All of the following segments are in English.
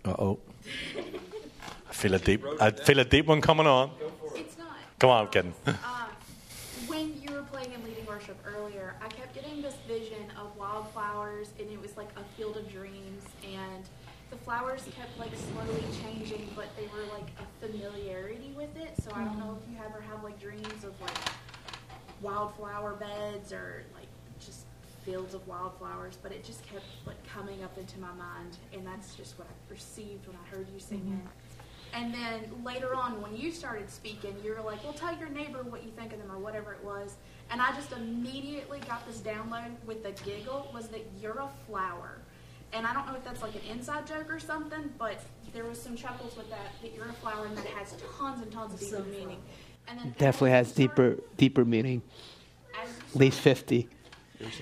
Uh-oh. I feel a deep one coming on. It's not. Come on, I'm kidding. When you were playing and leading worship earlier, I kept getting this vision of wildflowers, and it was like a field of dreams, and the flowers kept like slowly changing, but they were like a familiarity with it. So I don't know if you ever have like dreams of like wildflower beds or like just fields of wildflowers, but it just kept like coming up into my mind, and that's just what I perceived when I heard you sing it. And then later on, when you started speaking, you were like, well, tell your neighbor what you think of them or whatever it was. And I just immediately got this download with the giggle, was that you're a flower. And I don't know if that's like an inside joke or something, but there was some chuckles with that you're a flower, and that has tons and tons of deeper meaning. And then Definitely has deeper meaning. At least 50. As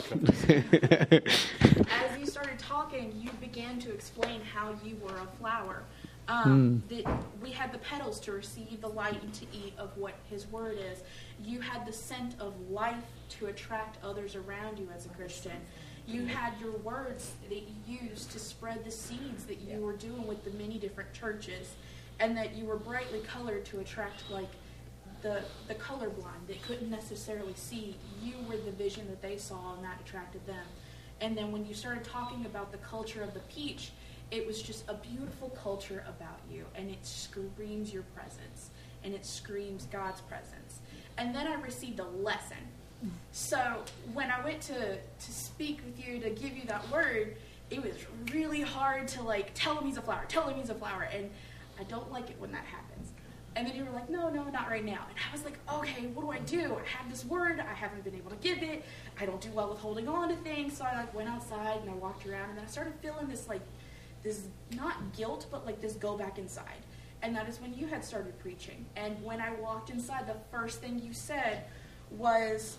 you started talking, you began to explain how you were a flower. That we had the petals to receive the light and to eat of what His Word is. You had the scent of life to attract others around you as a Christian. You had your words that you used to spread the seeds that you were doing with the many different churches, and that you were brightly colored to attract like the colorblind that couldn't necessarily see. You were the vision that they saw, and that attracted them. And then when you started talking about the culture of the peach, it was just a beautiful culture about you, and it screams your presence, and it screams God's presence. And then I received a lesson. So when I went to speak with you, to give you that word, it was really hard to like tell him he's a flower, and I don't like it when that happens. And then you were like, no, not right now. And I was like, okay, what do I do? I have this word, I haven't been able to give it, I don't do well with holding on to things, so I like went outside and I walked around, and then I started feeling this like, this not guilt, but like this go back inside. And that is when you had started preaching. And when I walked inside, the first thing you said was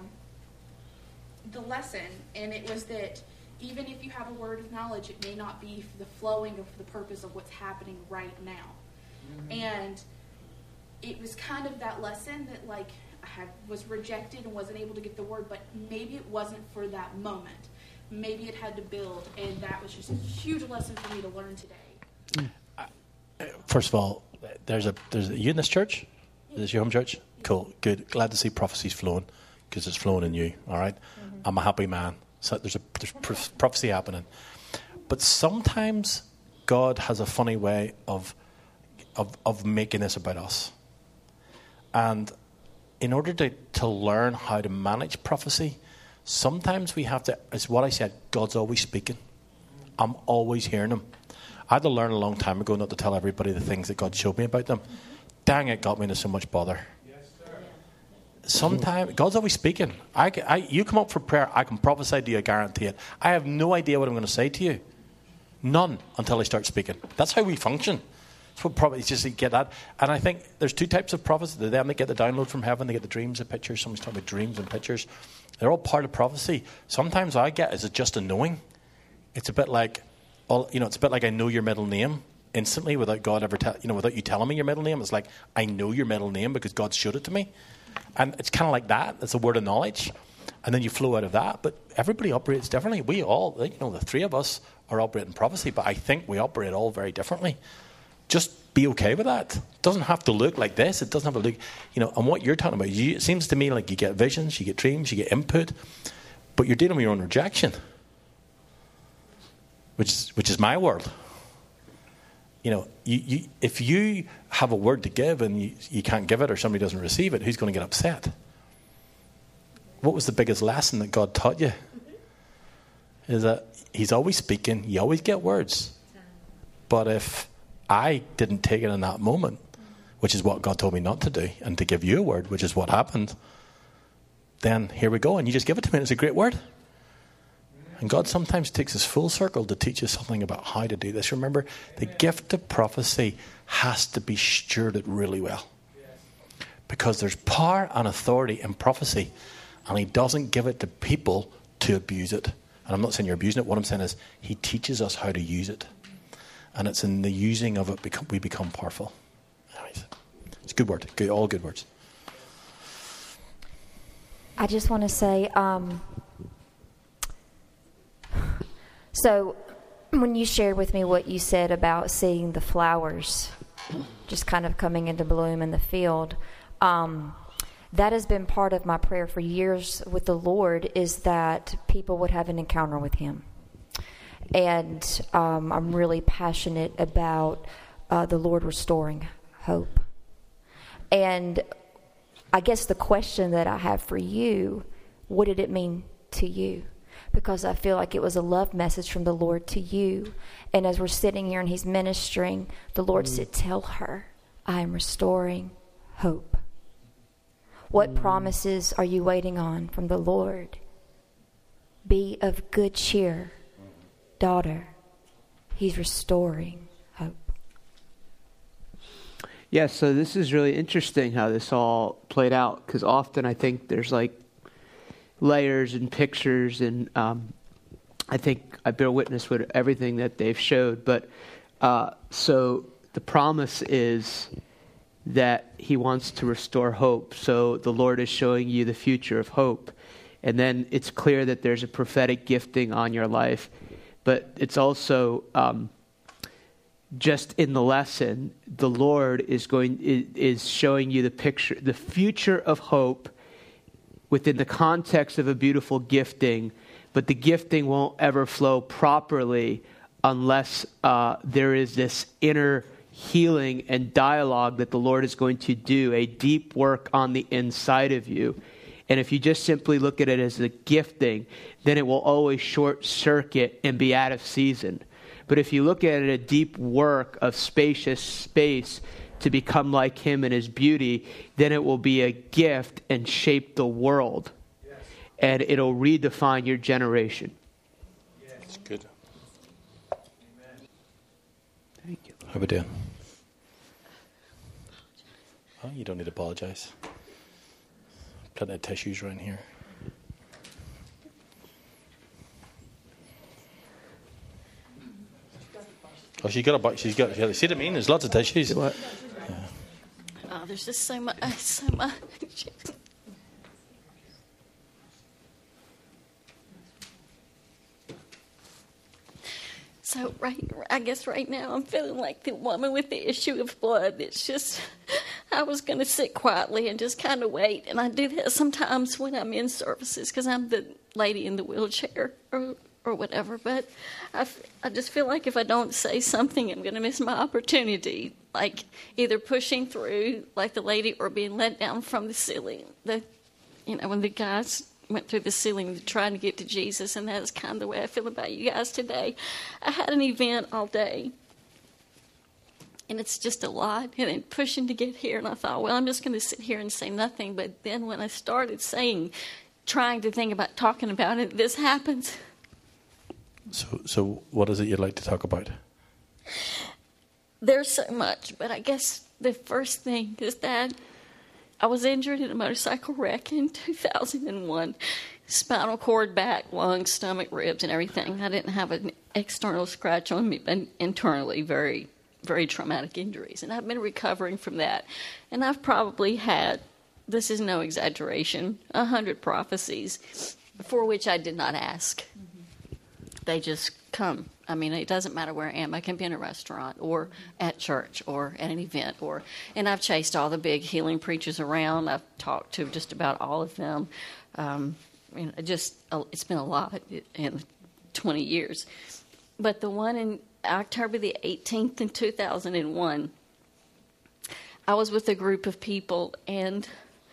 the lesson. And it was that even if you have a word of knowledge, it may not be for the flowing of the purpose of what's happening right now. And it was kind of that lesson that like I was rejected and wasn't able to get the word, but maybe it wasn't for that moment. Maybe it had to build, and that was just a huge lesson for me to learn today. First of all, there's you in this church? Is this your home church? Cool, good. Glad to see prophecies flowing, because it's flowing in you. All right, I'm a happy man. So there's prophecy happening, but sometimes God has a funny way of making this about us, and in order to learn how to manage prophecy, sometimes we have to, it's what I said, God's always speaking. I'm always hearing Him. I had to learn a long time ago not to tell everybody the things that God showed me about them. Dang, it got me into so much bother. Sometimes, God's always speaking. You come up for prayer, I can prophesy to you, I guarantee it. I have no idea what I'm going to say to you. None until I start speaking. That's how we function. That's what prophecy, just to get that. And I think there's two types of prophets. Them that get the download from heaven, they get the dreams and pictures. Someone's talking about dreams and pictures. They're all part of prophecy. Sometimes I get is it just a knowing. It's a bit like, it's a bit like I know your middle name instantly without God ever without you telling me your middle name. It's like I know your middle name because God showed it to me, and it's kind of like that. It's a word of knowledge, and then you flow out of that. But everybody operates differently. We all, the three of us are operating prophecy, but I think we operate all very differently. Just be okay with that. It doesn't have to look like this. It doesn't have to look, and what you're talking about, it seems to me like you get visions, you get dreams, you get input, but you're dealing with your own rejection, which is my world. If you have a word to give and you can't give it or somebody doesn't receive it, who's going to get upset? What was the biggest lesson that God taught you? Is that He's always speaking, you always get words. But if I didn't take it in that moment, which is what God told me not to do, and to give you a word, which is what happened, then here we go, and you just give it to me, and it's a great word. And God sometimes takes us full circle to teach us something about how to do this. Remember, the gift of prophecy has to be stewarded really well. Because there's power and authority in prophecy, and He doesn't give it to people to abuse it. And I'm not saying you're abusing it. What I'm saying is He teaches us how to use it. And it's in the using of it we become powerful. Anyways, it's a good word. All good words. I just want to say, so when you shared with me what you said about seeing the flowers just kind of coming into bloom in the field, that has been part of my prayer for years with the Lord, is that people would have an encounter with Him. And I'm really passionate about the Lord restoring hope. And I guess the question that I have for you, what did it mean to you? Because I feel like it was a love message from the Lord to you. And as we're sitting here and He's ministering, the Lord said, tell her, I am restoring hope. What promises are you waiting on from the Lord? Be of good cheer, daughter. He's restoring hope. Yeah, so this is really interesting how this all played out, because often I think there's like layers and pictures, and I think I bear witness with everything that they've showed. But so the promise is that He wants to restore hope. So the Lord is showing you the future of hope. And then it's clear that there's a prophetic gifting on your life. But it's also just in the lesson, the Lord is showing you the picture, the future of hope within the context of a beautiful gifting. But the gifting won't ever flow properly unless there is this inner healing and dialogue that the Lord is going to do, a deep work on the inside of you. And if you just simply look at it as a gifting, then it will always short circuit and be out of season. But if you look at it, a deep work of spacious space to become like Him in His beauty, then it will be a gift and shape the world. Yes. And it'll redefine your generation. Yes. That's good. Amen. Thank you. How we doing? Oh, you don't need to apologize. Plenty of tissues around here. Oh, she's got. See what I mean? There's lots of tissues. What? Yeah. Oh, there's just so much. So I guess right now I'm feeling like the woman with the issue of blood. It's just, I was going to sit quietly and just kind of wait. And I do that sometimes when I'm in services because I'm the lady in the wheelchair or whatever. But I just feel like if I don't say something, I'm going to miss my opportunity. Like either pushing through like the lady or being let down from the ceiling. When the guys went through the ceiling trying to get to Jesus, and that's kind of the way I feel about you guys today. I had an event all day, and it's just a lot, and then pushing to get here, and I thought, well, I'm just going to sit here and say nothing, but then when I started trying to think about talking about it, this happens. So what is it you'd like to talk about? There's so much, but I guess the first thing is that I was injured in a motorcycle wreck in 2001. Spinal cord, back, lungs, stomach, ribs, and everything. I didn't have an external scratch on me, but internally very, very traumatic injuries. And I've been recovering from that. And I've probably had, this is no exaggeration, 100 prophecies for which I did not ask. Mm-hmm. They just come. I mean, it doesn't matter where I am. I can be in a restaurant or at church or at an event. And I've chased all the big healing preachers around. I've talked to just about all of them. It's been a lot in 20 years. But the one in October the 18th in 2001, I was with a group of people, and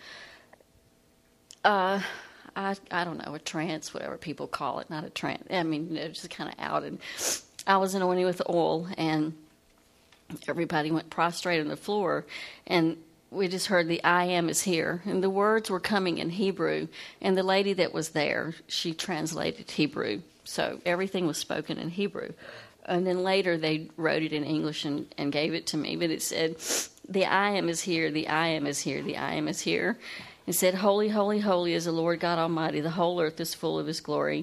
I don't know, a trance, whatever people call it, not a trance. I mean, it was just kind of out. And I was anointed with oil, and everybody went prostrate on the floor. And we just heard the I am is here. And the words were coming in Hebrew. And the lady that was there, she translated Hebrew. So everything was spoken in Hebrew. And then later they wrote it in English and gave it to me. But it said, the I am is here, the I am is here, the I am is here. It said, holy, holy, holy is the Lord God Almighty. The whole earth is full of His glory.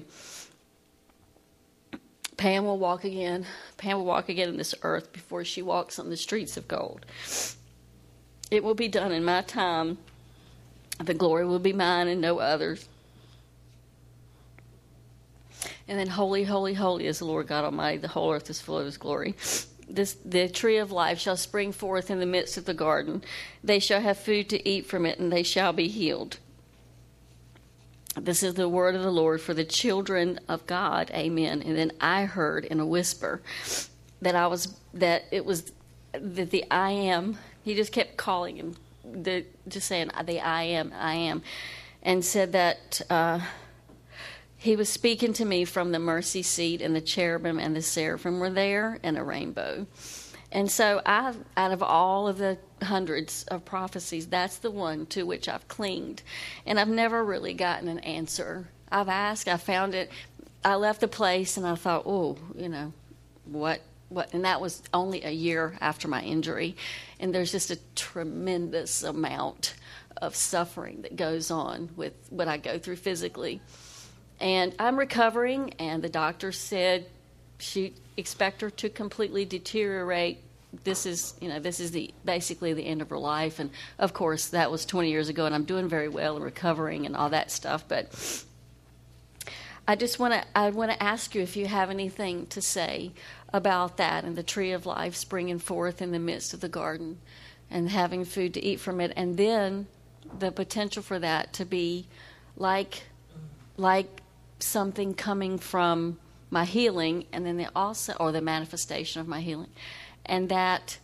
Pam will walk again. Pam will walk again in this earth before she walks on the streets of gold. It will be done in my time. The glory will be mine and no others. And then holy, holy, holy is the Lord God Almighty. The whole earth is full of his glory. The tree of life shall spring forth in the midst of the garden. They shall have food to eat from it, and they shall be healed. This is the word of the Lord for the children of God. Amen. And then I heard in a whisper that the I am. He just kept calling him, just saying the I am, and said that he was speaking to me from the mercy seat, and the cherubim and the seraphim were there, and a rainbow. And so out of all of the hundreds of prophecies, that's the one to which I've clinged. And I've never really gotten an answer. I've asked, I found it. I left the place and I thought, oh, what? And that was only a year after my injury. And there's just a tremendous amount of suffering that goes on with what I go through physically. And I'm recovering, and the doctor said she expect her to completely deteriorate. This is basically the end of her life. And of course, that was 20 years ago, and I'm doing very well and recovering and all that stuff. But I want to ask you if you have anything to say about that and the tree of life springing forth in the midst of the garden and having food to eat from it, and then the potential for that to be like something coming from my healing, and then the manifestation of my healing, and that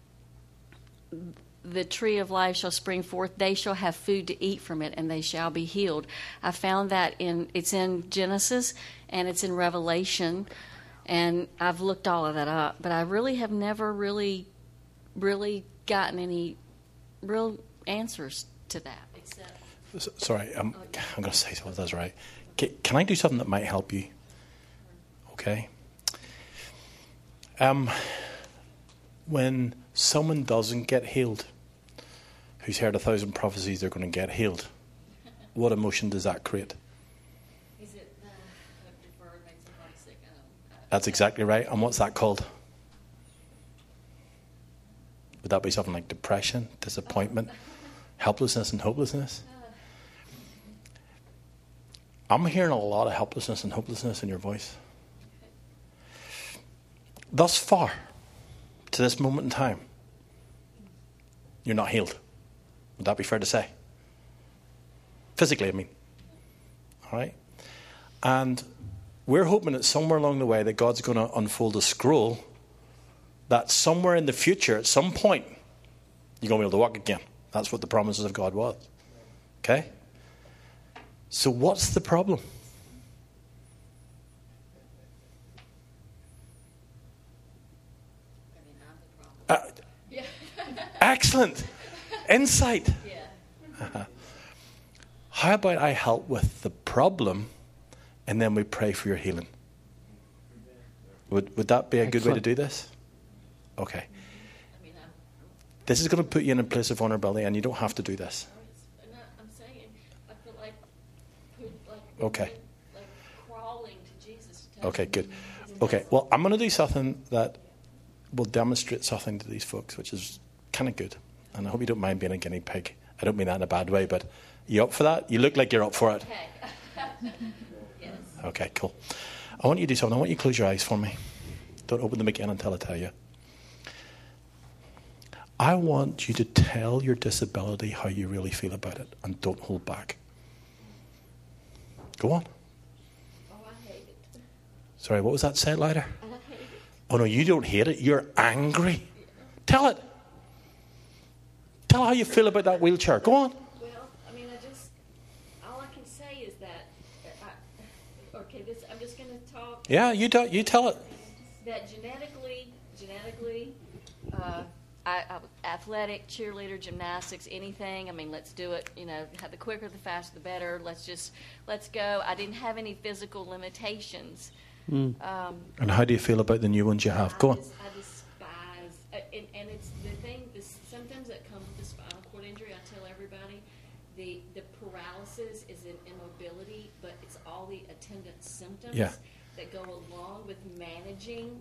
the tree of life shall spring forth. They shall have food to eat from it, and they shall be healed. I found that it's in Genesis and it's in Revelation, and I've looked all of that up, but I really have never really gotten any real answers to that. Except, sorry, I'm going to say something that's right. Can I do something that might help you? Okay. When someone doesn't get healed, who's heard 1,000 prophecies they're going to get healed, what emotion does that create? Is it deferred, make somebody sick? That's exactly right. And what's that called? Would that be something like depression, disappointment, helplessness and hopelessness? I'm hearing a lot of helplessness and hopelessness in your voice. Thus far, to this moment in time, you're not healed. Would that be fair to say? Physically, I mean. All right? And we're hoping that somewhere along the way that God's going to unfold a scroll that somewhere in the future, at some point, you're going to be able to walk again. That's what the promises of God was. Okay? So what's the problem? Excellent. Insight. Yeah. How about I help with the problem and then we pray for your healing? Would that be a good way to do this? Okay. This is going to put you in a place of vulnerability, and you don't have to do this. I'm saying, I feel like okay. Like crawling to Jesus. Okay, good. Okay, well, I'm going to do something that will demonstrate something to these folks, which is kind of good. And I hope you don't mind being a guinea pig. I don't mean that in a bad way, but you up for that? You look like you're up for it. Okay. Yes. Okay, cool. I want you to do something. I want you to close your eyes for me. Don't open them again until I tell you. I want you to tell your disability how you really feel about it, and don't hold back. Go on. Oh, I hate it. Sorry, what was that? Say it louder. I hate it. Oh, no, you don't hate it. You're angry. Yeah. Tell it. Tell how you feel about that wheelchair. Go on. Well, I mean, all I can say is that, I'm just going to talk. Yeah, you tell it. That genetically, athletic, cheerleader, gymnastics, anything. I mean, let's do it. The quicker, the faster, the better. Let's go. I didn't have any physical limitations. And how do you feel about the new ones you have? Go on. I despise, and it's the thing. The symptoms that come with the spinal cord injury. I tell everybody, the paralysis is an immobility, but it's all the attendant symptoms that go along with managing.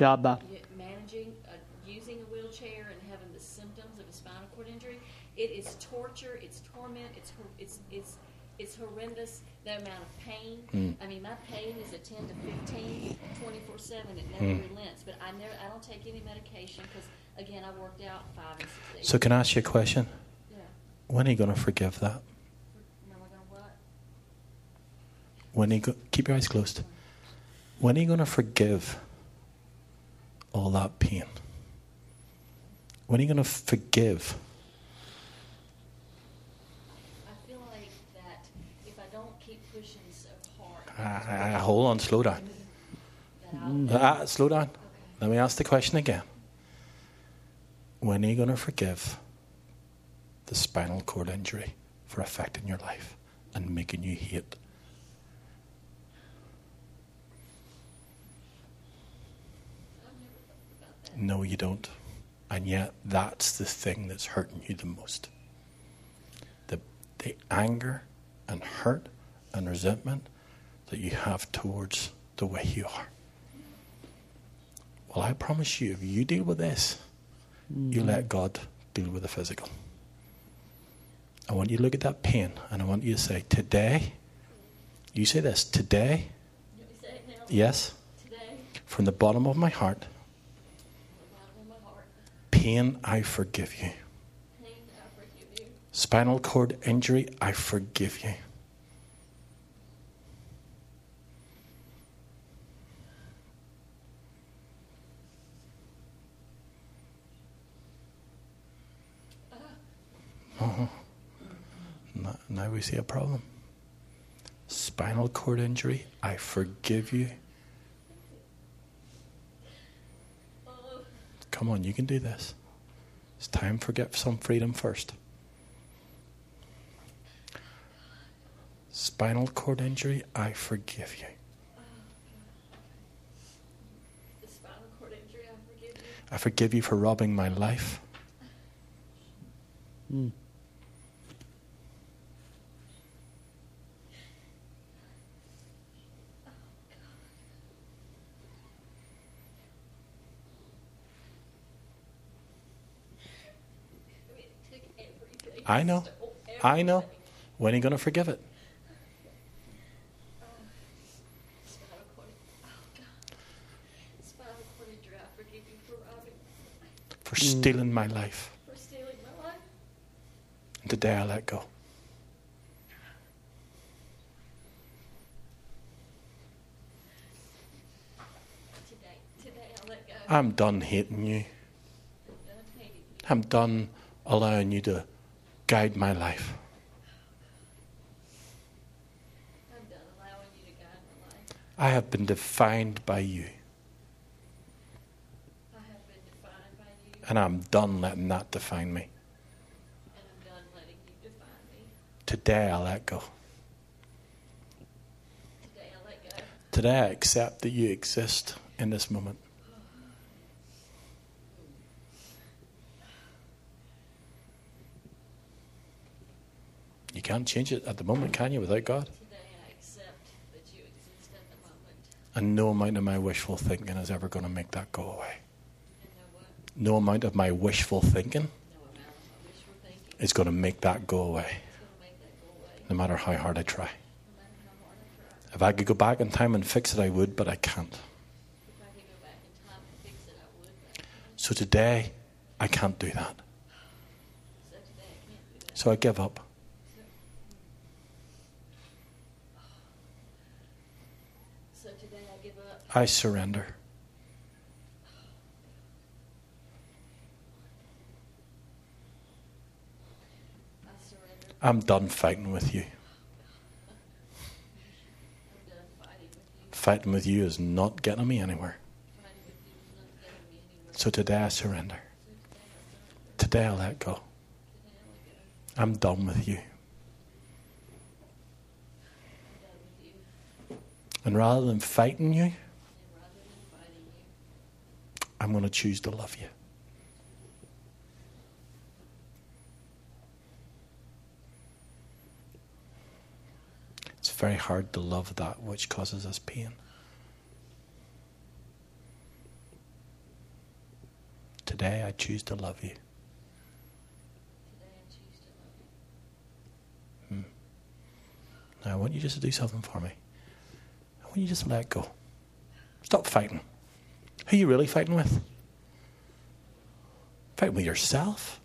Using a wheelchair and having the symptoms of a spinal cord injury. It is torture. It's torment. It's it's horrendous, the amount of pain. I mean, my pain is at 10 to 15, 24/7. It never relents. But I don't take any medication because, again, I worked out 5 and 6 days. So can I ask you a question? Yeah. When are you going to forgive that? Am I going to what? When are you keep your eyes closed. When are you going to forgive all that pain? When are you going to forgive? I feel like that if I don't keep pushing so hard, Hold on, slow down. Slow down. Let me ask the question again. When are you going to forgive the spinal cord injury for affecting your life and making you hate? No, you don't. And yet, that's the thing that's hurting you the most. The anger and hurt and resentment that you have towards the way you are. Well, I promise you, if you deal with this, you let God deal with the physical. I want you to look at that pain, and I want you to say, today, you say this, today, yes, today, from the bottom of my heart, pain, I forgive you. Spinal cord injury, I forgive you. Now we see a problem. Spinal cord injury, I forgive you. Come on, you can do this. It's time for get some freedom first. Spinal cord injury, I forgive you. the spinal cord injury, I forgive you. I forgive you for robbing my life. I know. I know. When are you going to forgive it? Spinal cord injury, I forgive you for robbing, For stealing my life. for stealing my life. And today I let go. Today I let go. I'm done hating you. I'm done hating you. I'm done allowing you to guide my life. I'm done allowing you to guide my life. I have been defined by you. I have been defined by you, And I'm done letting that define me. and I'm done letting you define me. Today I let go. Today I let go. Today I accept that you exist in this moment. You can't change it at the moment, can you, without God? Today I accept that you exist at the moment. And no amount of my wishful thinking is ever going to make that go away. And know what? No amount of my wishful thinking No amount of my wishful thinking is going to make that go away, is going to make that go away. no matter how hard I try. No matter how hard I try. If I could go back in time and fix it, I would, but I can't. If I could go back in time and fix it, I would. But I can't. So today, I can't do that. So today I can't do that. So I give up. So today I give up. I surrender. I surrender. I'm done fighting with you. I'm done fighting with you. Fighting with you is not getting me anywhere. Fighting with you is not getting me anywhere. So today I surrender. So today I surrender. Today I let go. Today I let go. I'm done with you. I'm done with you. And rather than fighting you, And rather than fighting you, I'm going to choose to love you. It's very hard to love that which causes us pain. Today I choose to love you. today I choose to love you. I want you just to do something for me. I want you just to let go. Stop fighting. Who are you really fighting with? Fighting with yourself?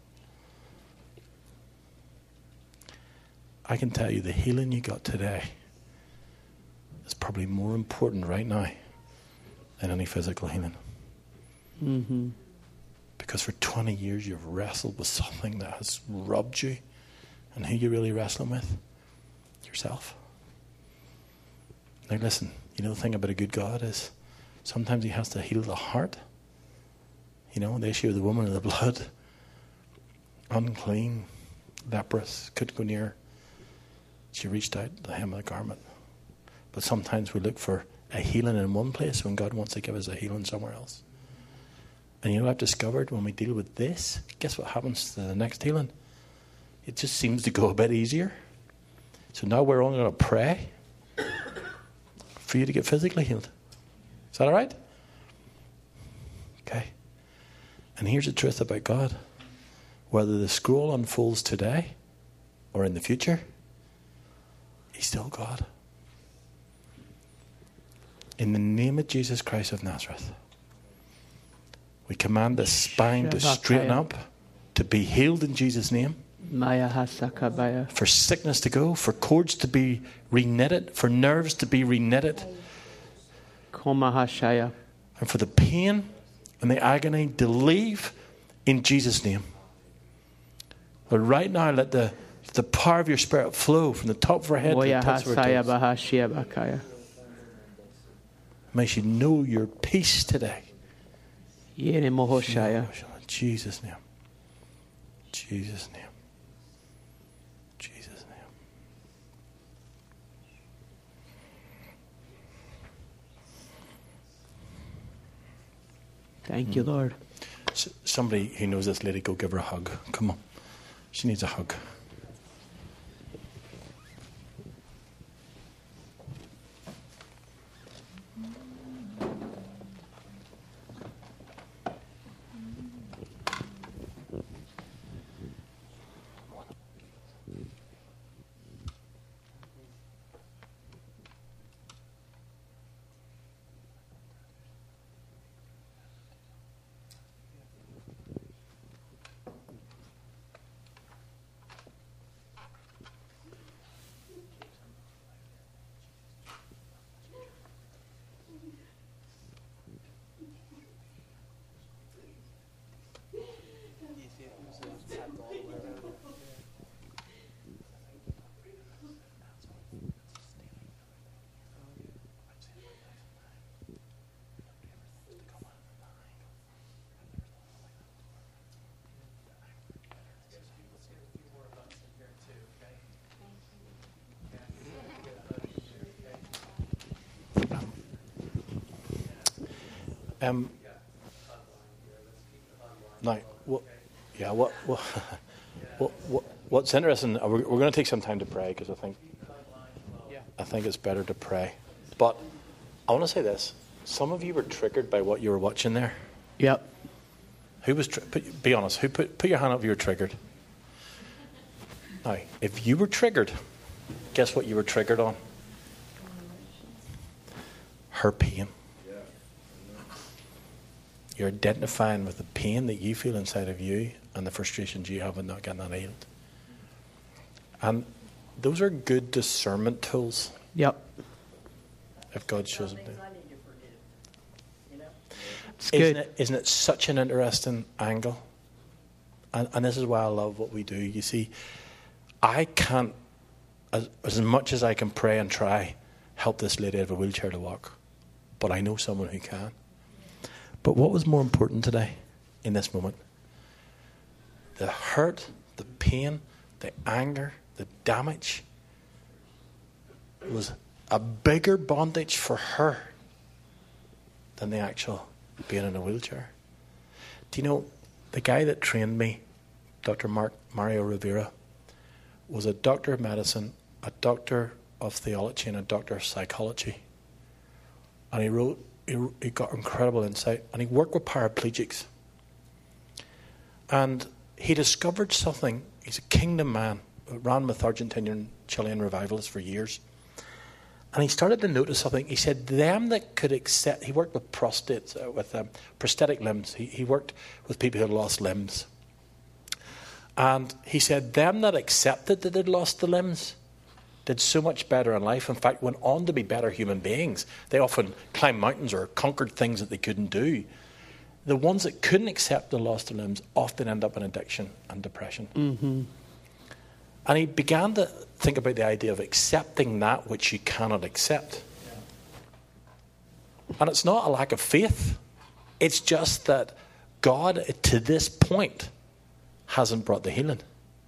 I can tell you the healing you got today is probably more important right now than any physical healing. Mm-hmm. Because for 20 years you've wrestled with something that has robbed you. And who you really wrestling with? Yourself. Now listen, you know the thing about a good God is sometimes he has to heal the heart. You know, the issue of the woman of the blood. Unclean, leprous, couldn't go near. She reached out the hem of the garment. But sometimes we look for a healing in one place when God wants to give us a healing somewhere else. And you know what I've discovered when we deal with this? Guess what happens to the next healing? It just seems to go a bit easier. So now we're only going to pray for you to get physically healed. Is that all right? Okay. And here's the truth about God. Whether the scroll unfolds today or in the future, he's still God. In the name of Jesus Christ of Nazareth, we command the spine to straighten up, to be healed in Jesus' name. For sickness to go, for cords to be reknitted, for nerves to be reknitted, and for the pain and the agony to leave in Jesus' name. But right now, let the power of your Spirit flow from the top of her head to the tops of her toes. May she know your peace today. In Jesus' name. Jesus' name. Jesus' name. Thank you, Lord. Somebody who knows this lady, go give her a hug. Come on. She needs a hug. Now, what's interesting, we're going to take some time to pray because I think it's better to pray. But I want to say this. Some of you were triggered by what you were watching there. Yep. Who was? Be honest. Who put your hand up if you were triggered? Now, if you were triggered, guess what you were triggered on? Her pain. You're identifying with the pain that you feel inside of you and the frustrations you have in not getting that healed. And those are good discernment tools. Yep. If God shows them to. It's good. Isn't it such an interesting angle? And this is why I love what we do. You see, I can't, as much as I can pray and try, help this lady out of a wheelchair to walk. But I know someone who can. But what was more important today, in this moment? The hurt, the pain, the anger, the damage was a bigger bondage for her than the actual being in a wheelchair. Do you know, the guy that trained me, Dr. Mario Rivera, was a doctor of medicine, a doctor of theology, and a doctor of psychology. And he got incredible insight, and he worked with paraplegics. And he discovered something. He's a kingdom man, ran with Argentinian, Chilean revivalists for years. And he started to notice something. He said, them that could accept, he worked with prostates, with prosthetic limbs. He worked with people who had lost limbs. And he said, them that accepted that they'd lost the limbs did so much better in life. In fact, went on to be better human beings. They often climbed mountains or conquered things that they couldn't do. The ones that couldn't accept the lost their limbs often end up in addiction and depression. Mm-hmm. And he began to think about the idea of accepting that which you cannot accept. And it's not a lack of faith. It's just that God, to this point, hasn't brought the healing.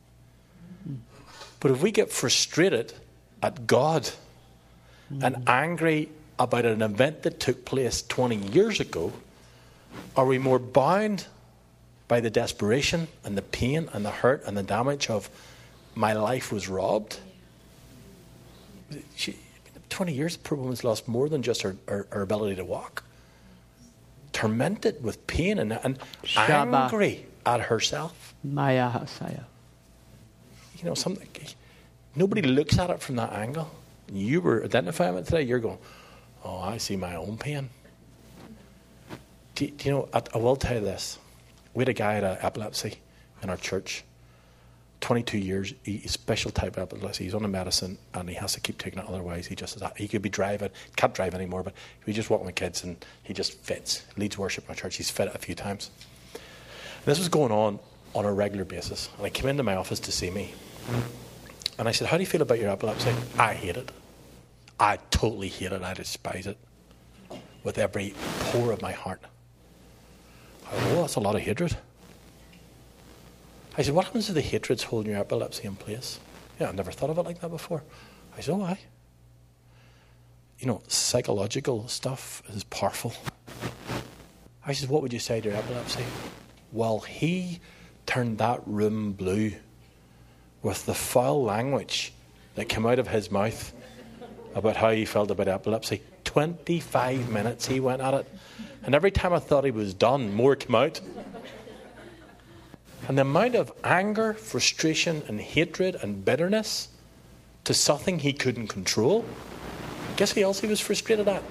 But if we get frustrated at God and angry about an event that took place 20 years ago, are we more bound by the desperation and the pain and the hurt and the damage of my life was robbed? 20 years, the poor woman's lost more than just her ability to walk. Tormented with pain and angry at herself. Maya Hasaya. You know, something. Nobody looks at it from that angle. You were identifying it today. You're going, oh, I see my own pain. Do you know, I will tell you this. We had a guy had epilepsy in our church. 22 years, he's special type of epilepsy. He's on a medicine and he has to keep taking it, otherwise he could be driving, can't drive anymore, but he just walking with kids and he just fits. Leads worship in our church. He's fit a few times. And this was going on a regular basis. And he came into my office to see me. And I said, how do you feel about your epilepsy? I hate it. I totally hate it. I despise it with every pore of my heart. I go, oh, that's a lot of hatred. I said, what happens if the hatred's holding your epilepsy in place? Yeah, I've never thought of it like that before. I said, oh, aye. You know, psychological stuff is powerful. I said, what would you say to your epilepsy? Well, he turned that room blue with the foul language that came out of his mouth about how he felt about epilepsy. 25 minutes he went at it. And every time I thought he was done, more came out. And the amount of anger, frustration, and hatred and bitterness to something he couldn't control. Guess who else he was frustrated at?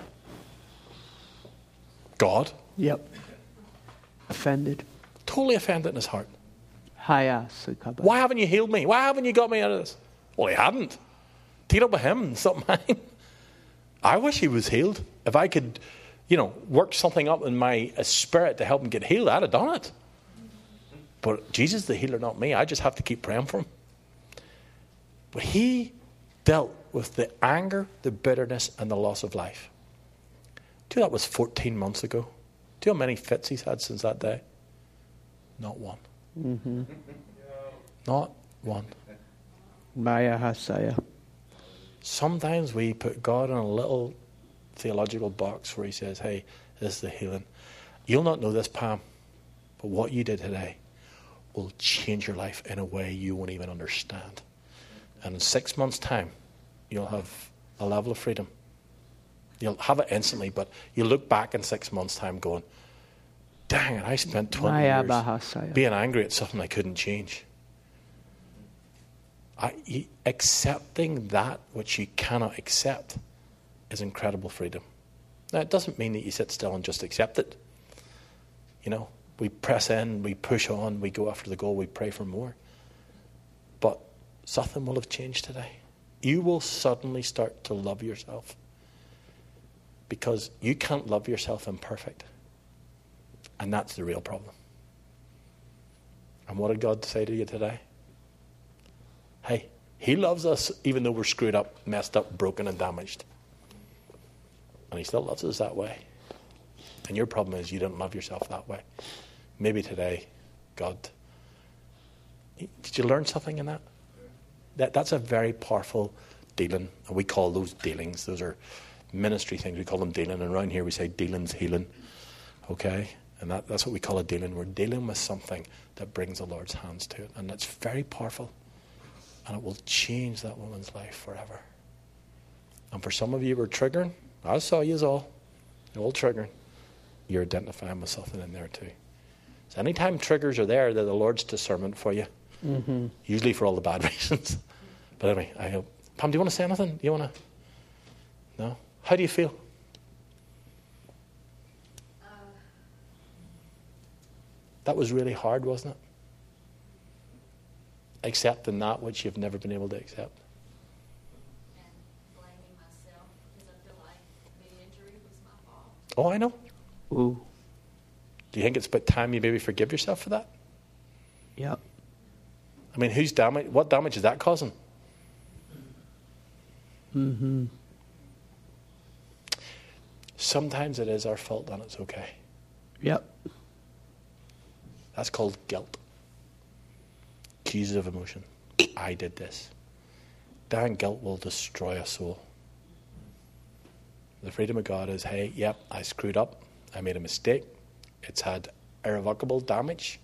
God. Yep. Offended. Totally offended in his heart. Hayasukaba. Why haven't you healed me? Why haven't you got me out of this? Well, he hadn't. Take it up with him, it's not mine. I wish he was healed. If I could, work something up in my spirit to help him get healed, I'd have done it. But Jesus is the healer, not me. I just have to keep praying for him. But he dealt with the anger, the bitterness, and the loss of life. Do you know that was 14 months ago? Do you know how many fits he's had since that day? Not one. Mm-hmm. Not one. Maya Hasaya. Sometimes we put God in a little theological box where he says, hey, this is the healing. You'll not know this, Pam, but what you did today will change your life in a way you won't even understand. And in 6 months' time, you'll have a level of freedom. You'll have it instantly, but you look back in 6 months' time going, dang it, I spent 20 years being angry at something I couldn't change. Accepting that which you cannot accept is incredible freedom. Now, it doesn't mean that you sit still and just accept it. We press in, we push on, we go after the goal, we pray for more. But something will have changed today. You will suddenly start to love yourself. Because you can't love yourself imperfect. And that's the real problem. And what did God say to you today? Hey, he loves us even though we're screwed up, messed up, broken and damaged. And he still loves us that way. And your problem is you don't love yourself that way. Maybe today, God, did you learn something in that? That's a very powerful dealing. And we call those dealings. Those are ministry things. We call them dealing. And around here we say dealing's healing. Okay? And that's what we call a dealing. We're dealing with something that brings the Lord's hands to it. And that's very powerful. And it will change that woman's life forever. And for some of you who are triggering, I saw you all triggering. You're identifying with something in there too. So anytime triggers are there, they're the Lord's discernment for you. Mm-hmm. Usually for all the bad reasons. But anyway, Pam, do you want to say anything? Do you want to? No? How do you feel? That was really hard, wasn't it? Accepting that which you've never been able to accept. And blaming myself because I feel like the injury was my fault. Oh, I know. Ooh. Do you think it's about time you maybe forgive yourself for that? Yep. I mean, whose damage? What damage is that causing? Mm-hmm. Sometimes it is our fault and it's okay. Yep. That's called guilt. Accusative emotion. I did this. Darn guilt will destroy a soul. The freedom of God is, hey, yep, I screwed up. I made a mistake. It's had irrevocable damage.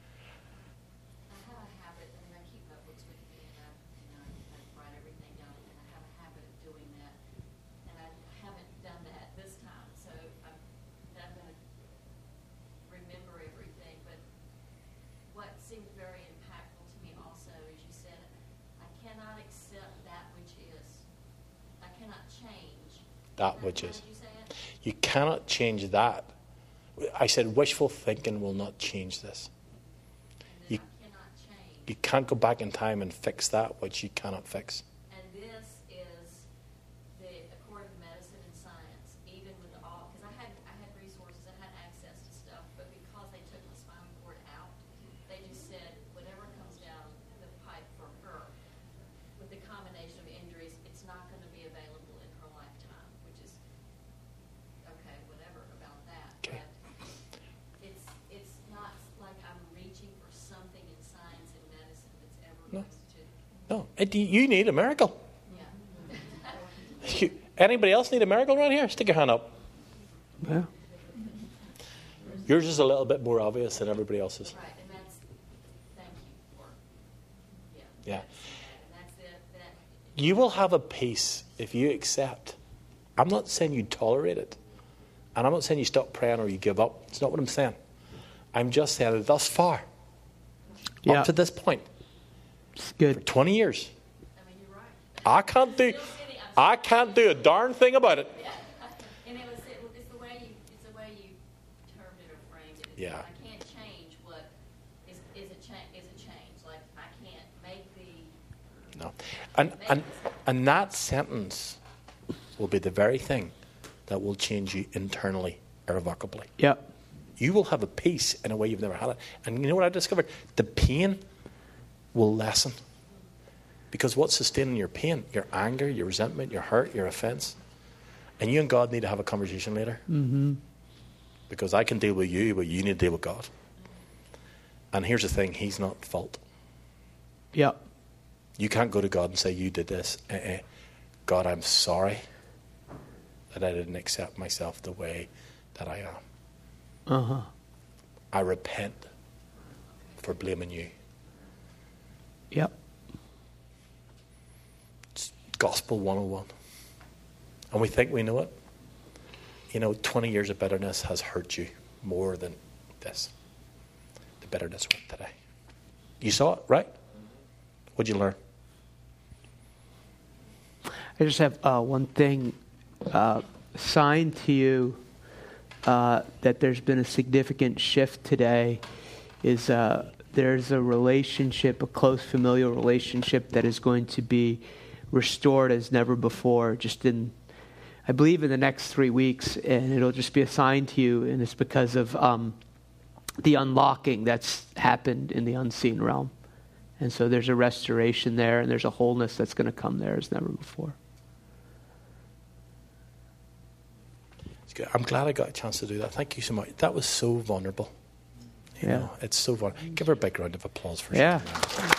I have a habit, I mean, I keep notebooks with me, and I write everything down, and I have a habit of doing that. And I haven't done that this time, so I'm going to remember everything. But what seemed very impactful to me also is you said, I cannot accept that which is. I cannot change That which is. How did you say it? You cannot change that. I said wishful thinking will not change this. And then You, I cannot change. you can't go back in time and fix that which you cannot fix. And this is the according to medicine and science, even with all, because I had resources, I had access to stuff, but because they took my spinal cord out, they just said whatever comes down the pipe for her, with the combination of injuries, it's not going to be available in her lifetime, which is okay, whatever about that. Okay. But it's not like I'm reaching for something in science and medicine that's ever No. going to. No, you need a miracle. Yeah. Anybody else need a miracle around here? Stick your hand up. Yeah. Yours is a little bit more obvious than everybody else's. Right, and that's, thank you for, Yeah. and that's it, that, You will have a peace if you accept. I'm not saying you tolerate it. And I'm not saying you stop praying or you give up. It's not what I'm saying. I'm just saying that thus far, Yeah. up to this point, It's for good. 20 years, I mean, you're right. I can't do a darn thing about it. Yeah, and it's the way you termed it or framed it. It's Yeah. like, I can't change what is a change. Like, I can't make the, No. And that sentence will be the very thing that will change you internally, irrevocably. Yep. You will have a peace in a way you've never had it. And you know what I discovered? The pain will lessen. Because what's sustaining your pain? Your anger, your resentment, your hurt, your offense. And you and God need to have a conversation later. Mm-hmm. Because I can deal with you, but you need to deal with God. And here's the thing, he's not at fault. Yep. You can't go to God and say, you did this. God, I'm sorry that I didn't accept myself the way that I am. Uh-huh. I repent for blaming you. Yep. It's Gospel 101. And we think we know it. You know, 20 years of bitterness has hurt you more than this. The bitterness went today. You saw it, right? What'd you learn? I just have one thing. Sign to you that there's been a significant shift today is there's a relationship, a close familial relationship that is going to be restored as never before, just in, I believe, in the next 3 weeks, and it'll just be a sign to you, and it's because of the unlocking that's happened in the unseen realm. And so there's a restoration there, and there's a wholeness that's going to come there as never before. It's good. I'm glad I got a chance to do that. Thank you so much. That was so vulnerable. You know, it's so vulnerable. Give her a big round of applause for Yeah. sharing that.